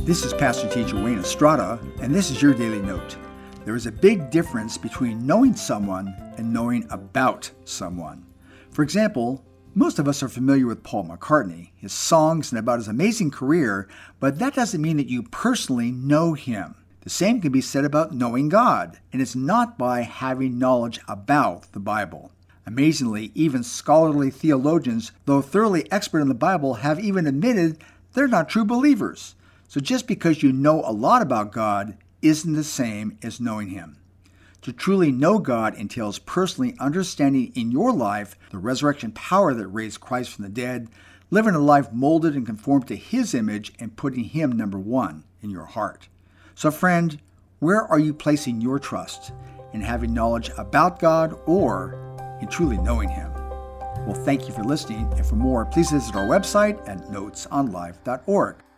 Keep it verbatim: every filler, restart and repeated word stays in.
This is Pastor Teacher Wayne Estrada, and this is your Daily Note. There is a big difference between knowing someone and knowing about someone. For example, most of us are familiar with Paul McCartney, his songs, and about his amazing career, but that doesn't mean that you personally know him. The same can be said about knowing God, and it's not by having knowledge about the Bible. Amazingly, even scholarly theologians, though thoroughly expert in the Bible, have even admitted they're not true believers. So just because you know a lot about God isn't the same as knowing Him. To truly know God entails personally understanding in your life the resurrection power that raised Christ from the dead, living a life molded and conformed to His image, and putting Him number one in your heart. So friend, where are you placing your trust? In having knowledge about God or in truly knowing Him? Well, thank you for listening, and for more, please visit our website at notes on life dot org.